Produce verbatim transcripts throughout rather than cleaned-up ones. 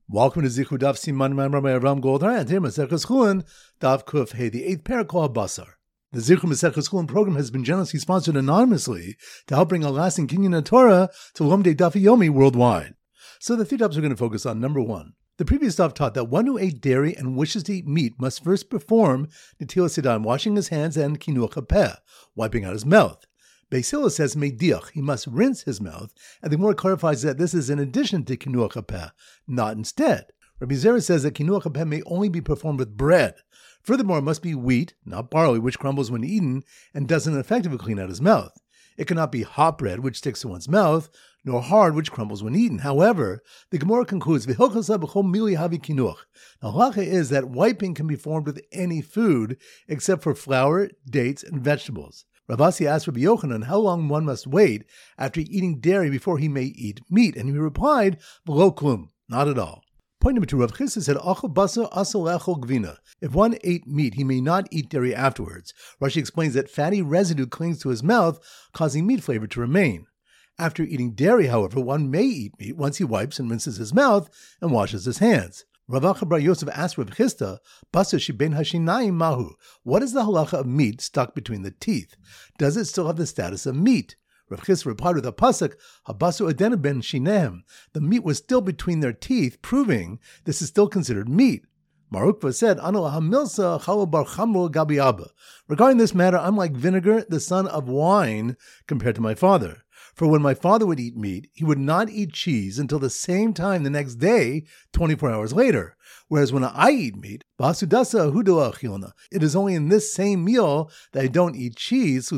Welcome to Zichud Daf Siman Mamar by Avraham Goldhar, and here Maseches Chulin, Daf Kuf Hey, the eighth parak called Basar. The Zichud Maseches Chulin program has been generously sponsored anonymously to help bring a lasting kinyan of Torah to Lomdei Daf Yomi worldwide. So the three topics we're going to focus on. Number one, the previous daf taught that one who ate dairy and wishes to eat meat must first perform Netilas Yadayim, washing his hands, and Kinuach HaPeh, wiping out his mouth. Beis Hillel says Mediach, he must rinse his mouth, and the Gemara clarifies that this is in addition to Kinuach HaPeh, not instead. Rabbi Zera says that Kinuach HaPeh may only be performed with bread. Furthermore, it must be wheat, not barley, which crumbles when eaten and doesn't effectively clean out his mouth. It cannot be hot bread, which sticks to one's mouth, nor hard, which crumbles when eaten. However, the Gemara concludes, the halacha is that wiping can be formed with any food except for flour, dates, and vegetables. Rav Asi asked Rabbi Yochanan how long one must wait after eating dairy before he may eat meat, and he replied, "V'lo klum," not at all. Point number two, Rav Chisda said, "Achol basar asal echol gvina." If one ate meat, he may not eat dairy afterwards. Rashi explains that fatty residue clings to his mouth, causing meat flavor to remain. After eating dairy, however, one may eat meat once he wipes and rinses his mouth and washes his hands. Rav Acha bar Yosef asked Rav Chisda, "Basar shebein hashinayim mahu?" What is the halacha of meat stuck between the teeth? Does it still have the status of meat? Rav Chisda replied with a pasuk, "Habasu adenu ben shinehem." The meat was still between their teeth, proving this is still considered meat. Mar Ukva said, "Anu hamilsa chalo bar chamru gabi abba." Regarding this matter, I'm like vinegar, the son of wine, compared to my father. For when my father would eat meat, he would not eat cheese until the same time the next day, twenty-four hours later. Whereas when I eat meat, it is only in this same meal that I don't eat cheese,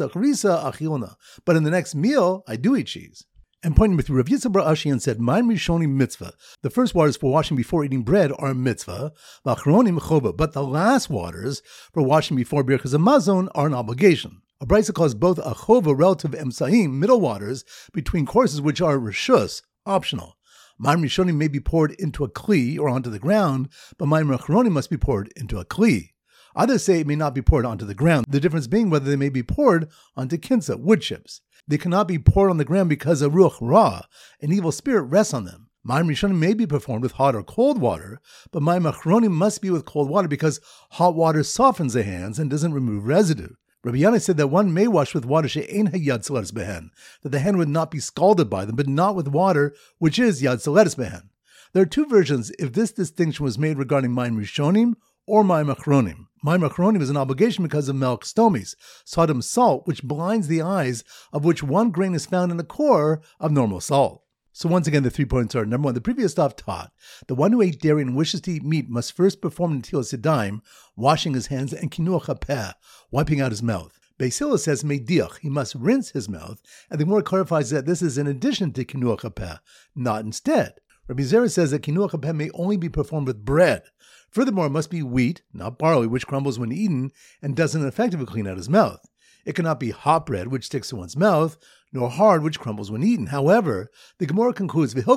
but in the next meal, I do eat cheese. And pointing with Rav Yitzchak bar Ashi said, "Ma'im rishonim mitzvah." The first waters for washing before eating bread are a mitzvah, v'achronim chova, but the last waters for washing before birchas hamazon are an obligation. A brisa calls both a chova relative emsaim, middle waters, between courses which are reshus, optional. Ma'im rishonim may be poured into a kli or onto the ground, but ma'im achronim must be poured into a kli. Others say it may not be poured onto the ground, the difference being whether they may be poured onto kinsa, wood chips. They cannot be poured on the ground because a ruach ra, an evil spirit, rests on them. Ma'im rishonim may be performed with hot or cold water, but ma'im achronim must be with cold water because hot water softens the hands and doesn't remove residue. Rabbi Yana said that one may wash with water she'ein hayad seleres behen, that the hand would not be scalded by them, but not with water, which is yad seleres behen. There are two versions if this distinction was made regarding ma'im rishonim or ma'im achronim. Ma'im achronim is an obligation because of melch stomis, sodom salt, which blinds the eyes, of which one grain is found in the core of normal salt. So once again, the three points are, number one, the previous daf taught, the one who ate dairy and wishes to eat meat must first perform Netilas Yadayim, washing his hands, and Kinuach HaPeh, wiping out his mouth. Beis Hillel says Mediach, he must rinse his mouth, and the Gemara clarifies that this is in addition to Kinuach HaPeh, not instead. Rabbi Zera says that Kinuach HaPeh may only be performed with bread. Furthermore, it must be wheat, not barley, which crumbles when eaten and doesn't effectively clean out his mouth. It cannot be hot bread, which sticks to one's mouth, nor hard, which crumbles when eaten. However, the Gemara concludes, the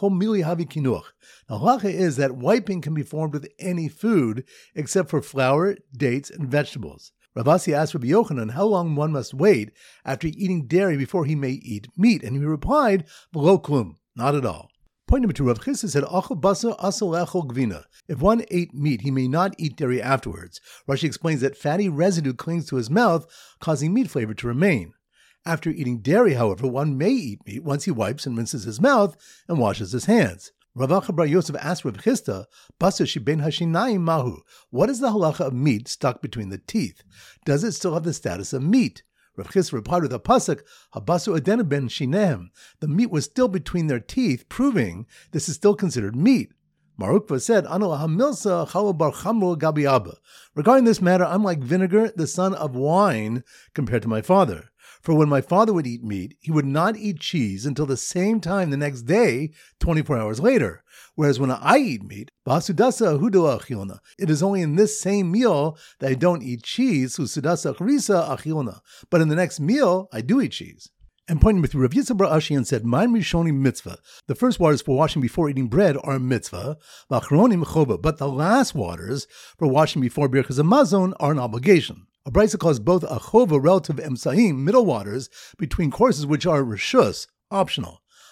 halacha is that wiping can be formed with any food except for flour, dates, and vegetables. Rav Asi asked Rabbi Yochanan how long one must wait after eating dairy before he may eat meat, and he replied, "V'lo klum," not at all. Point number two, Rav Chisda said, "Achol basar asal echol gvina." If one ate meat, he may not eat dairy afterwards. Rashi explains that fatty residue clings to his mouth, causing meat flavor to remain. After eating dairy, however, one may eat meat once he wipes and rinses his mouth and washes his hands. Rav Acha bar Yosef asked Rav Chisda, "Basar shebein hashinayim mahu?" What is the halacha of meat stuck between the teeth? Does it still have the status of meat? Rav Chisda replied with a pasuk, "Habasu adenu ben shinehem." The meat was still between their teeth, proving this is still considered meat. Mar Ukva said, "Anu hamilsa chalo bar chamru gabi abba." Regarding this matter, I'm like vinegar, the son of wine, compared to my father. For when my father would eat meat, he would not eat cheese until the same time the next day, twenty-four hours later. Whereas when I eat meat, it is only in this same meal that I don't eat cheese, but in the next meal, I do eat cheese. And pointing with Rav Yitzchak bar Ashi said, "Ma'im rishonim mitzvah." The first waters for washing before eating bread are a mitzvah, v'achronim chova, but the last waters for washing before birchas hamazon are an obligation. A brisa calls both a chova relative emsaim, middle waters, between courses which are reshus, optional.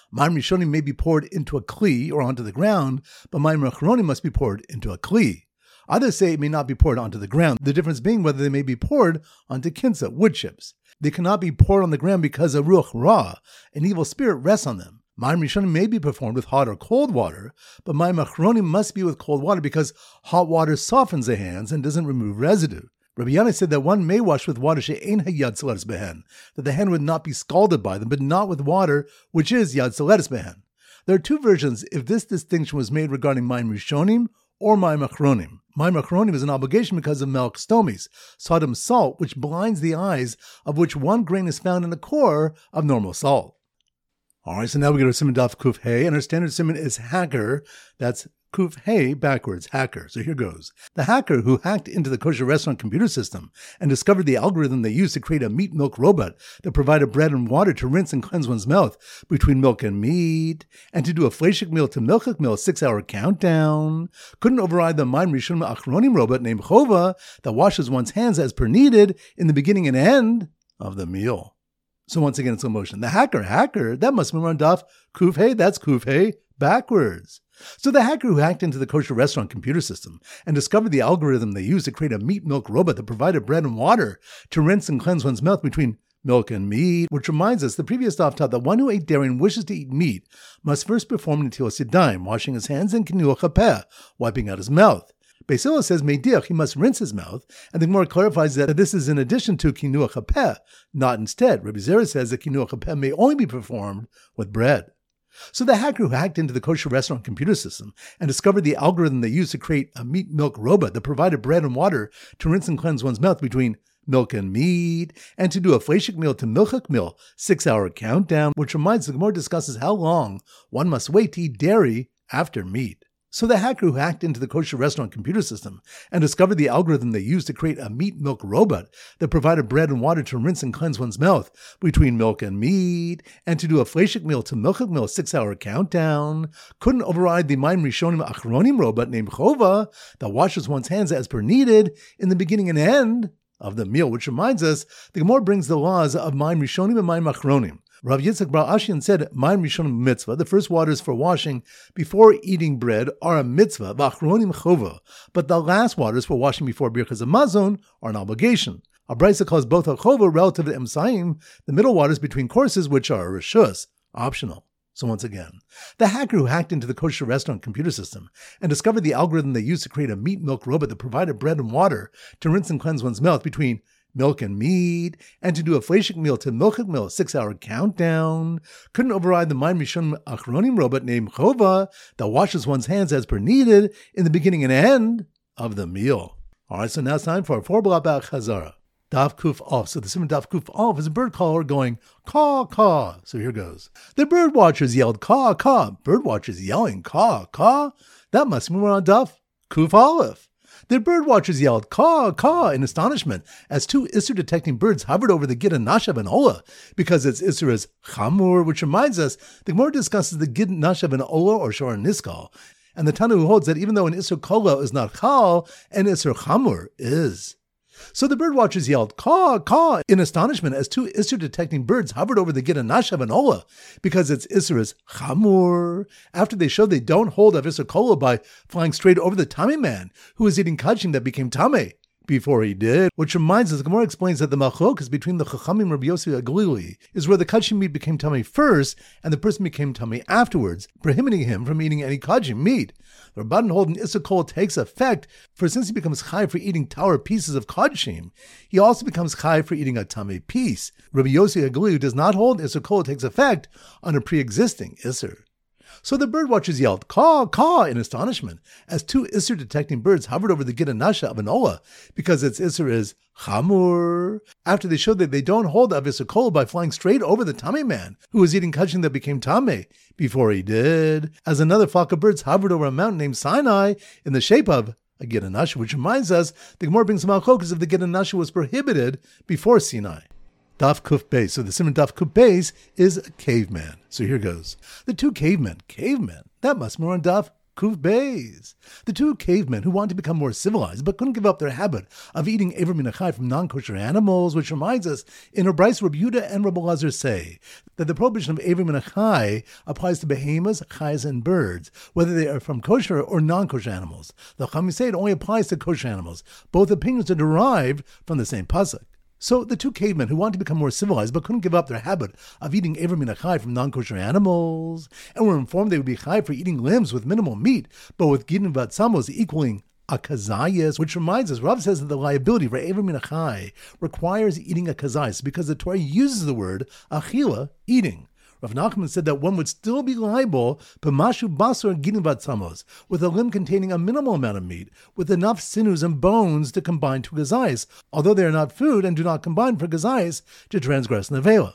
Mayim Rishonim may be poured into a kli or onto the ground, but Mayim Achronim must be poured into a kli. Others say it may not be poured onto the ground, the difference being whether they may be poured onto kinsa, wood chips. They cannot be poured on the ground because a ruach ra, an evil spirit, rests on them. Mayim Rishonim may be performed with hot or cold water, but Mayim Achronim must be with cold water because hot water softens the hands and doesn't remove residue. Rabbi Yana said that one may wash with water she'ein hayad seletis behen, that the hand would not be scalded by them, but not with water, which is yad seletis behen. There are two versions if this distinction was made regarding Mayim Rishonim or Mayim Achronim. Mayim Achronim is an obligation because of melch stomis, sodom salt, which blinds the eyes, of which one grain is found in the core of normal salt. All right, so now we go to Siman Daf Kuf Hey, and our standard Siman is hacker. That's Kuf Hey backwards, hacker. So here goes. The hacker who hacked into the kosher restaurant computer system and discovered the algorithm they used to create a meat milk robot that provided bread and water to rinse and cleanse one's mouth between milk and meat, and to do a fleshik meal to milchik meal six-hour countdown, couldn't override the Mayim Rishonim Achronim robot named Chova that washes one's hands as per needed in the beginning and end of the meal. So once again, it's slow motion. The hacker, hacker, that must be on Daf Kuf Hey, that's Kuf Hey backwards. So the hacker who hacked into the kosher restaurant computer system and discovered the algorithm they used to create a meat milk robot that provided bread and water to rinse and cleanse one's mouth between milk and meat, which reminds us the previous daf taught that one who ate dairy and wishes to eat meat must first perform Netilas Yadayim, washing his hands, and Kinuach HaPeh, wiping out his mouth. Beis Hillel says Meidiach, he must rinse his mouth, and the Gemara clarifies that this is in addition to Kinuach HaPeh, not instead. Rabbi Zera says that Kinuach HaPeh may only be performed with bread. So the hacker who hacked into the kosher restaurant computer system and discovered the algorithm they used to create a meat milk robot that provided bread and water to rinse and cleanse one's mouth between milk and meat, and to do a fleshik meal to milchik meal six-hour countdown, which reminds the Gemara discusses how long one must wait to eat dairy after meat. So the hacker who hacked into the kosher restaurant computer system and discovered the algorithm they used to create a meat milk robot that provided bread and water to rinse and cleanse one's mouth between milk and meat, and to do a fleshik meal to milchik meal six-hour countdown, couldn't override the Mayim Rishonim Achronim robot named Chova that washes one's hands as per needed in the beginning and end of the meal, which reminds us the Gemara brings the laws of Mayim Rishonim and Mayim Achronim. Rav Yitzchak Bar Ashian said, Mayim Rishonim mitzvah, the first waters for washing before eating bread are a mitzvah, v'achronim chova, but the last waters for washing before birkas hamazon are an obligation. A brisa calls both a chova relative to emsaim, the middle waters between courses, which are rishus, optional. So once again, the hacker who hacked into the kosher restaurant computer system and discovered the algorithm they used to create a meat milk robot that provided bread and water to rinse and cleanse one's mouth between milk and meat, and to do a fleshik meal to milchik meal six-hour countdown, couldn't override the Mayim Rishonim Achronim robot named Chova that washes one's hands as per needed in the beginning and end of the meal. All right, so now it's time for our four block back Chazara. Daf Kuf Off. So the Siman Daf Kuf Off is a bird caller going caw caw. So here goes. The bird watchers yelled caw caw. Bird watchers yelling caw caw. That must be on Daf Kuf Aleph. The bird watchers yelled caw caw in astonishment as two Isser detecting birds hovered over the Gid Nashav and Ola because its Isser is Chamur, which reminds us the Gemara discusses the Gid Nashav and Ola or Shor Niskal, and the Tana who holds that even though an Isser Kola is not Chal, an Isser Chamur is. So the bird watchers yelled caw caw in astonishment as two Isser detecting birds hovered over the Gid Nashav and Ola because its Isser is Chamur, after they showed they don't hold of Isser Kola by flying straight over the Tame man who was eating kachim that became Tame before he did, which reminds us, the Gemara explains that the machlokas between the Chachamim Rabbi Yossi Aglili is where the kachim meat became Tame first and the person became Tame afterwards, prohibiting him from eating any kachim meat. The Rabbanan hold an Isser Kola takes effect, for since he becomes chai for eating tower pieces of kachim, he also becomes chai for eating a Tame piece. Rabbi Yossi Aglili does not hold Isser Kola takes effect on a pre-existing Isser. So the bird watchers yelled caw caw in astonishment as two Isser detecting birds hovered over the Gid Nashav of Ola because its Isser is Chamur, after they showed that they don't hold of Isser Kola by flying straight over the Tame man who was eating kachim that became Tame before he did, as another flock of birds hovered over a mountain named Sinai in the shape of a Gid Nashav, which reminds us the Gemara brings some malchokas if the Gid Nashav was prohibited before Sinai. Daf Kuf Beis. So the Siman Daf Kuf Beis is a caveman. So here goes. The two cavemen. Cavemen? That must be on Daf Kuf Beis. The two cavemen who wanted to become more civilized but couldn't give up their habit of eating Eiver Min HaChai from non-kosher animals, which reminds us, in a brayso Rabbi Yehuda and Rabbi Elazar say that the prohibition of Eiver Min HaChai applies to behemoths, chayes, and birds, whether they are from kosher or non-kosher animals. The Chachamim say it only applies to kosher animals. Both opinions are derived from the same pasuk. So the two cavemen who wanted to become more civilized but couldn't give up their habit of eating Eiver Min HaChai from non-kosher animals, and were informed they would be chai for eating limbs with minimal meat, but with gidin vatzamos equaling a kazayas, which reminds us, Rav says that the liability for Eiver Min HaChai requires eating a kazayas because the Torah uses the word achila, eating. Rav Nachman said that one would still be liable b'mashu basar gidin vatzamos, with a limb containing a minimal amount of meat, with enough sinews and bones to combine to gazayas, although they are not food and do not combine for gazayas to transgress nevela.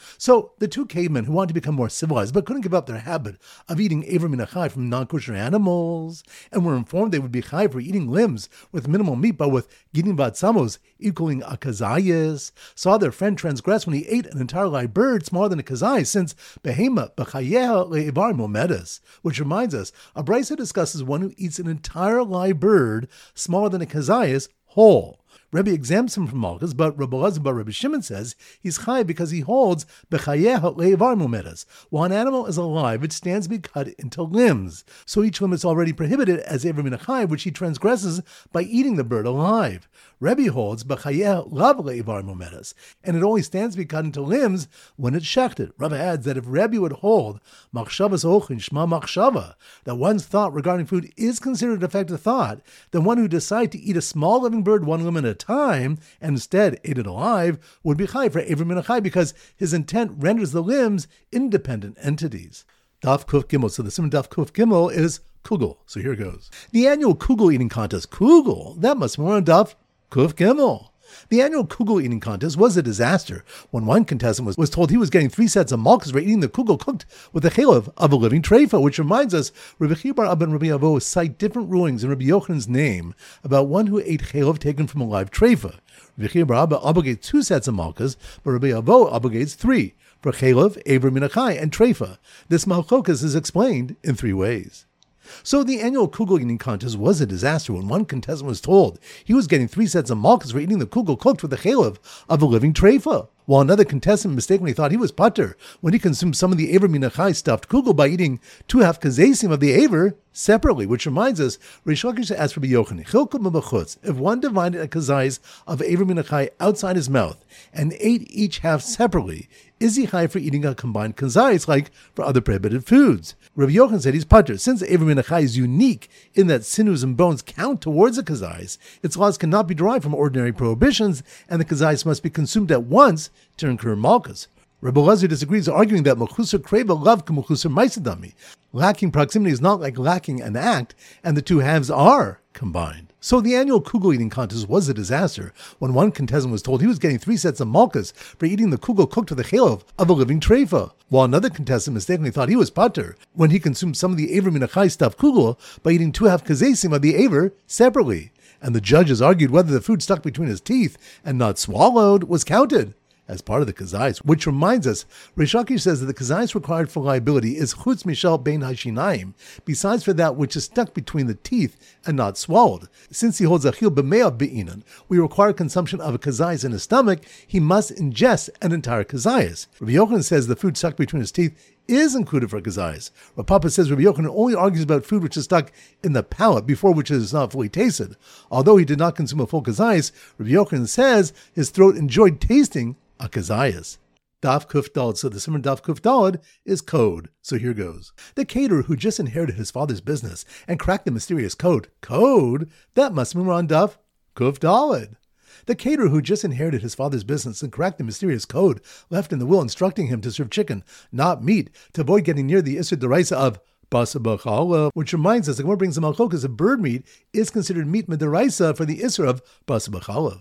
So the two cavemen who wanted to become more civilized but couldn't give up their habit of eating Eiver Min HaChai from non-kosher animals, and were informed they would be chai for eating limbs with minimal meat but with gidin vatzamos equaling a kazayas, saw their friend transgress when he ate an entire live bird smaller than a kazayas, since behema b'chayeha le'ivar momedas, which reminds us, a brayso discusses one who eats an entire live bird smaller than a kazayas whole. Rebbe exempts him from malchus, but Rabbi Elazar bar Rebbe Shimon says he's chai because he holds bechayeha le'ivar momedas. While an animal is alive, it stands to be cut into limbs. So each limb is already prohibited as Eiver Min HaChai, which he transgresses by eating the bird alive. Rebbe holds bechayeha lav le'ivar momedas, and it only stands to be cut into limbs when it's shechted. Rebbe adds that if Rebbe would hold machshavas ochin shma machshava, that one's thought regarding food is considered a defective thought, then one who decides to eat a small living bird one limb at a time and instead ate it alive would be chai for Eiver Min HaChai because his intent renders the limbs independent entities. Daf Kuf Gimel. So the Simon Daf Kuf Gimel is Kugel. So here goes. The annual Kugel eating contest. Kugel? That must be more on Daf Kuf Gimel. The annual kugel eating contest was a disaster when one contestant was, was told he was getting three sets of malchus for eating the kugel cooked with the chalev of a living treifa, which reminds us, Rabbi Chiya bar Abba and Rabbi Avo cite different rulings in Rabbi Yochanan's name about one who ate chalev taken from a live treifa. Rabbi Chiya bar Abba obligates two sets of malchus, but Rabbi Avo obligates three, for chalev, Eiver Min HaChai, and treifa. This malchokas is explained in three ways. So the annual kugel eating contest was a disaster when one contestant was told he was getting three sets of malchus for eating the kugel cooked with the chalev of a living treifa, while another contestant mistakenly thought he was pater when he consumed some of the Eiver Min HaChai stuffed kugel by eating two half kazesim of the Eiver separately, which reminds us, Reish Lakish asked Rabbi Yochanan, Chilkum b'chutz, if one divided a kazayis of Eiver Min HaChai outside his mouth and ate each half separately, is he high for eating a combined kazayis like for other prohibited foods? Rabbi Yochanan said he's pater. Since the Eiver Min HaChai is unique in that sinews and bones count towards a kazayis, its laws cannot be derived from ordinary prohibitions, and the kazayis must be consumed at once to incur malchus. Rabbi Elazar disagrees, arguing that mechusar kreva lav k'mechusar maisadami. Lacking proximity is not like lacking an act, and the two halves are combined. So the annual kugel eating contest was a disaster when one contestant was told he was getting three sets of malchus for eating the kugel cooked with the chalev of a living treifa, while another contestant mistakenly thought he was pater when he consumed some of the Eiver Min HaChai stuffed kugel by eating two half kazesim of the Eiver separately. And the judges argued whether the food stuck between his teeth and not swallowed was counted as part of the kazayis, which reminds us, Reish Lakish says that the kazayis required for liability is chutz mishal bein hashinaim, besides for that which is stuck between the teeth and not swallowed. Since he holds achil b'mea be'inan, we require consumption of a kazayis in his stomach, he must ingest an entire kazayis. Rabbi Yochanan says the food stuck between his teeth is included for kazayis. Rav Papa says Rabbi Yochanan only argues about food which is stuck in the palate before which it is not fully tasted. Although he did not consume a full kazayis, Rabbi Yochanan says his throat enjoyed tasting a kazayas. Daf Kuf Daled. So the Simon Daf Kuf Daled is code. So here goes. The caterer who just inherited his father's business and cracked the mysterious code. Code? That must mean we're on Daf Kuf Daled. The caterer who just inherited his father's business and cracked the mysterious code left in the will instructing him to serve chicken, not meat, to avoid getting near the Isser Deraisa of Basa B'chala, which reminds us that when it brings the malchokas of bird meat is considered meat Midaraisa for the Isser of Basa B'chala.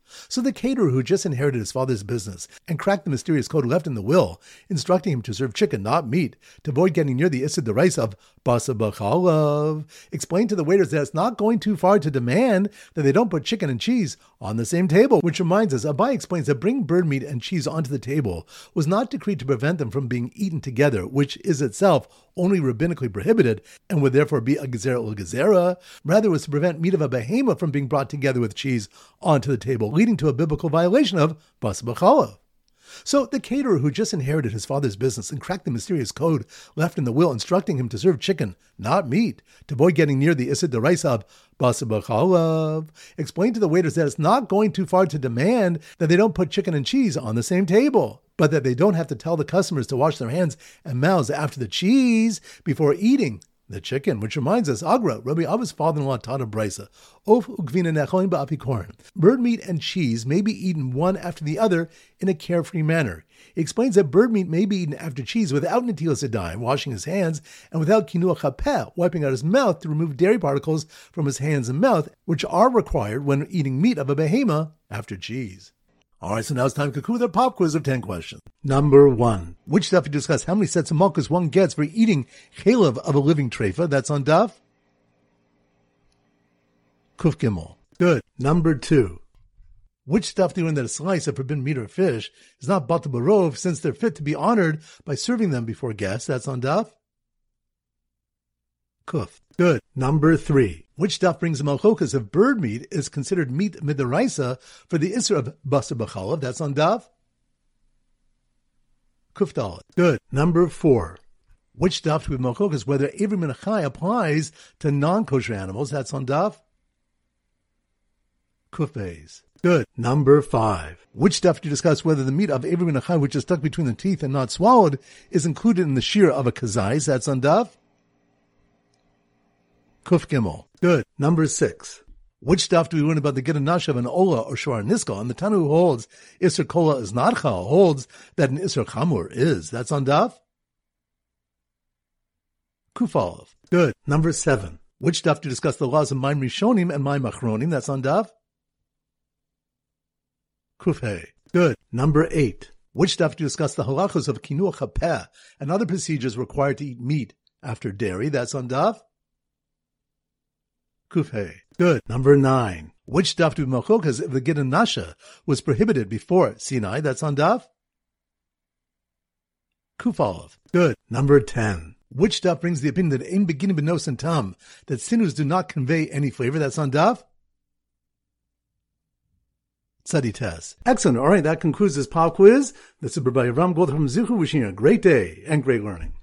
So the caterer who just inherited his father's business and cracked the mysterious code left in the will, instructing him to serve chicken, not meat, to avoid getting near the Issur D'Oraisa of Basar B'Chalav, explained to the waiters that it's not going too far to demand that they don't put chicken and cheese on the same table, which reminds us, Abai explains that bringing bird meat and cheese onto the table was not decreed to prevent them from being eaten together, which is itself only rabbinically prohibited and would therefore be a gezerah ul gezerah. Rather, it was to prevent meat of a behemoth from being brought together with cheese onto the table, leading to a biblical violation of Basar B'Chalav. So the caterer who just inherited his father's business and cracked the mysterious code left in the will, instructing him to serve chicken, not meat, to avoid getting near the Issur D'Oraisa of Basar B'Chalav, explained to the waiters that it's not going too far to demand that they don't put chicken and cheese on the same table, but that they don't have to tell the customers to wash their hands and mouths after the cheese before eating the chicken, which reminds us, Agra, Rabbi Abba's father-in-law taught a brisa, Of ugvina necholin ba'apikorin. Bird meat and cheese may be eaten one after the other in a carefree manner. He explains that bird meat may be eaten after cheese without netilas yadayim, washing his hands, and without kinuach hapeh, wiping out his mouth to remove dairy particles from his hands and mouth, which are required when eating meat of a behema after cheese. All right, so now it's time to conclude our pop quiz of ten questions. Number one. Which stuff you discuss? How many sets of malchus one gets for eating chalev of a living treifa? That's on daf. Kuf Gimel. Good. Number two. Which stuff do you learn that a slice of forbidden meat or fish is not batal barov since they're fit to be honored by serving them before guests? That's on daf. Kuf. Good. Number three. Which stuff brings the malchokas of bird meat is considered meat midaraisa for the Issur of Basar B'Chalav? That's on daf. Kuf Dalet. Good. Number four. Which stuff do we have malchokas whether Ivri Menachai applies to non-kosher animals? That's on daf. Kuf Beis. Good. Number five. Which stuff do you discuss whether the meat of Ivri Menachai, which is stuck between the teeth and not swallowed, is included in the shear of a kazais? That's on daf. Kuf Gimel. Good. Number six. Which stuff do we learn about the Gidon Nasha of an Ola or Shor Niska? And the Tanu who holds Issur Kola is not Chal, holds that an Issur Chamur is. That's on daf. Kuf Aleph. Good. Number seven. Which stuff do you discuss the laws of Maim Rishonim and Maim Achronim? That's on daf. Kuf Hey. Good. Number eight. Which stuff do you discuss the halachos of Kinuach HaPeh and other procedures required to eat meat after dairy? That's on daf. Kuf Hey. Good. Number nine. Which stuff do malchokas if the Gidon Nasha was prohibited before Sinai? That's on daf. Kuf Aleph. Good. Number ten. Which stuff brings the opinion that in beginning benos and tam that sinus do not convey any flavor? That's on daf. Tzadi Tes. Excellent. All right, that concludes this pop quiz. This is Rabbi Ram Gold from Zichu, wishing you a great day and great learning.